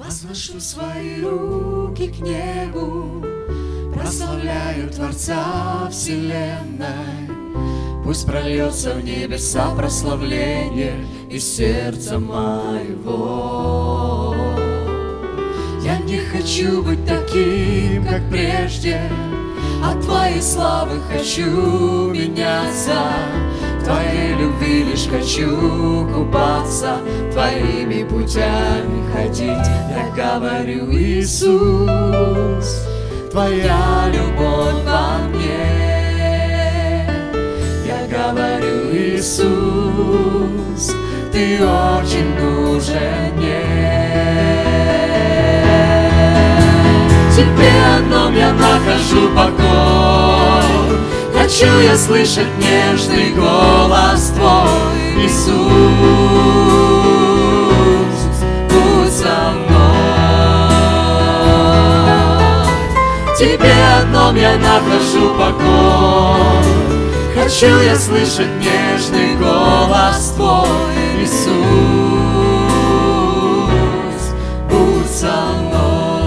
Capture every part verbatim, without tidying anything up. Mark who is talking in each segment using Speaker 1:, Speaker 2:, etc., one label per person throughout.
Speaker 1: Возношу свои руки к небу, прославляю Творца вселенной. Пусть прольется в небеса прославление из сердца моего. Я не хочу быть таким, как прежде, от Твоей славы хочу меняться. В Твоей любви лишь хочу купаться, Твоими путями ходить. Я говорю: Иисус, Твоя любовь во мне. Я говорю: Иисус, Ты очень нужен мне. В Тебе одном я нахожу покой. Хочу я слышать нежный голос Твой, Иисус, будь со мной. В Тебе одном я нахожу покой. Хочу я слышать нежный голос Твой, Иисус, будь со мной.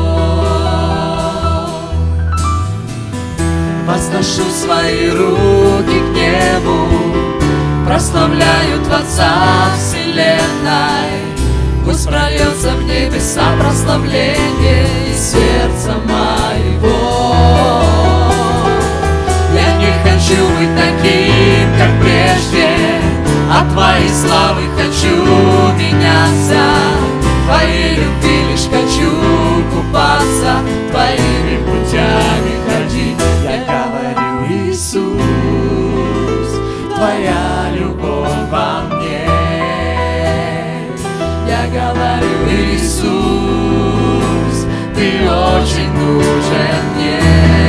Speaker 1: Возношу свои руки к небу, прославляю Творца вселенной. Пусть прольется в небеса прославление из сердца моего. Я не хочу быть таким, как прежде, от Твоей славы хочу меняться. Твоей любви лишь хочу купаться, Твоими путями ходить. Я говорю: Иисус, Твоя любовь во мне. Я говорю: Иисус, Ты очень нужен мне.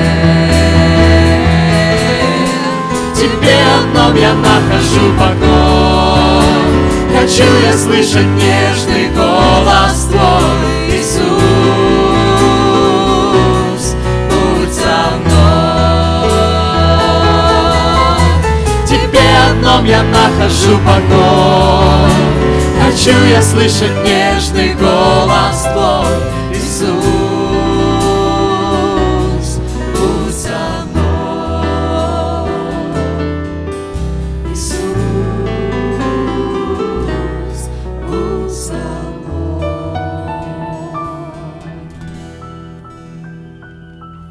Speaker 1: В Тебе одном я нахожу покой. Хочу я слышать нежный голос Твой, Иисус, будь со мной. В Тебе одном я нахожу покой. Хочу я слышать нежный голос Твой, Иисус.